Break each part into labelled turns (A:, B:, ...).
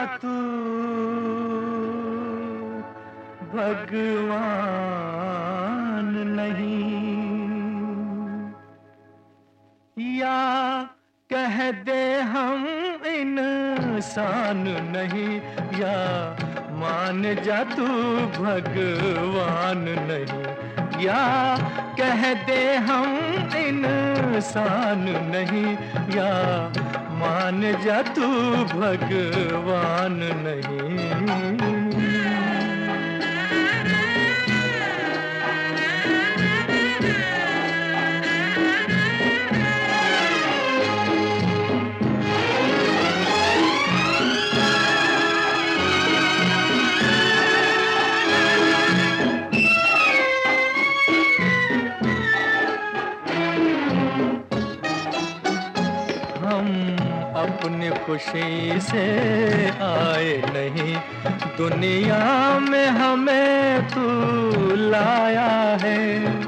A: तू भगवान नहीं, या कह दे हम इंसान नहीं, या मान जा तू भगवान नहीं, या कह दे हम इंसान नहीं, या मान जा तू भगवान नहीं। अपनी खुशी से आए नहीं, दुनिया में हमें तू लाया है।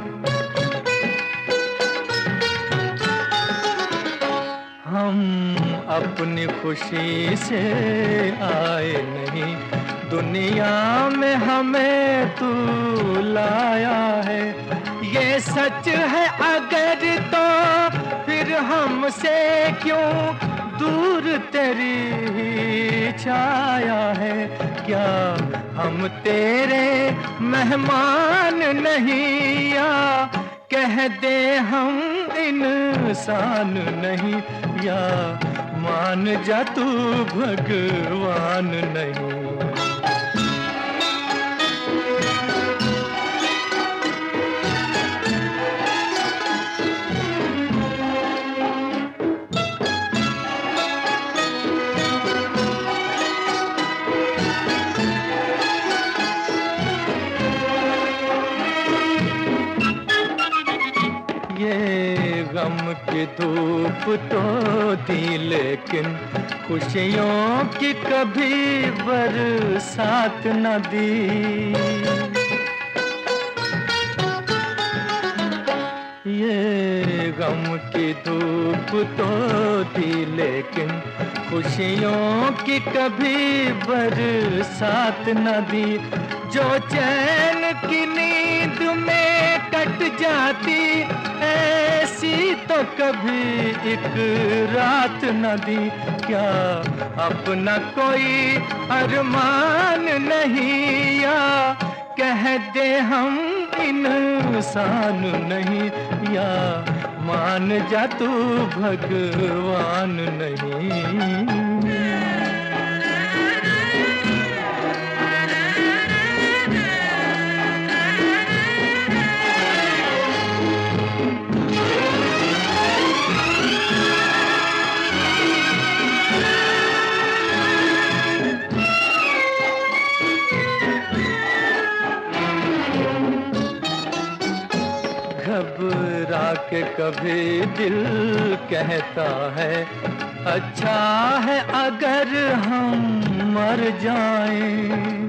A: हम अपनी खुशी से आए नहीं, दुनिया में हमें तू लाया है। ये सच है अगर तो फिर हमसे क्यों दूर तेरी ही छाया है। क्या हम तेरे मेहमान नहीं, या कह दे हम इंसान नहीं, या मान जा तू भगवान नहीं। ये गम की धूप तो दी, लेकिन खुशियों की कभी बरसात न दी। ये गम की धूप तो दी, लेकिन खुशियों की कभी बरसात न दी। जो चैन की नींद में कट जाती, ऐसी तो कभी एक रात न दी। क्या अपना कोई अरमान नहीं, या कह दे हम इंसान नहीं, या मान जा तू भगवान नहीं। घबरा के कभी दिल कहता है, अच्छा है अगर हम मर जाएं।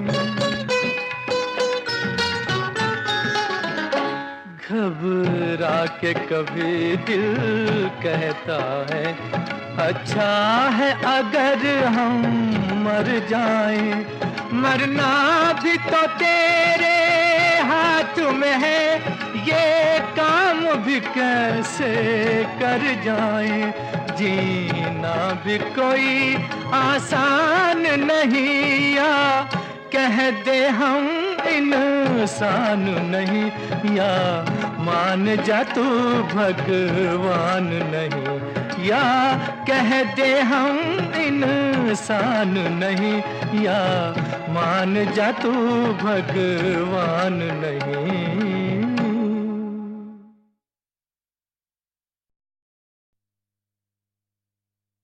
A: घबरा के कभी दिल कहता है, अच्छा है अगर हम मर जाएं। मरना भी तो तेरे हाथ में है, ये काम भी कैसे कर जाएं। जीना भी कोई आसान नहीं, या कह दे हम इंसान नहीं, या मान जा तू भगवान नहीं। या कह दे हम इंसान नहीं, या मान जा तू भगवान नहीं।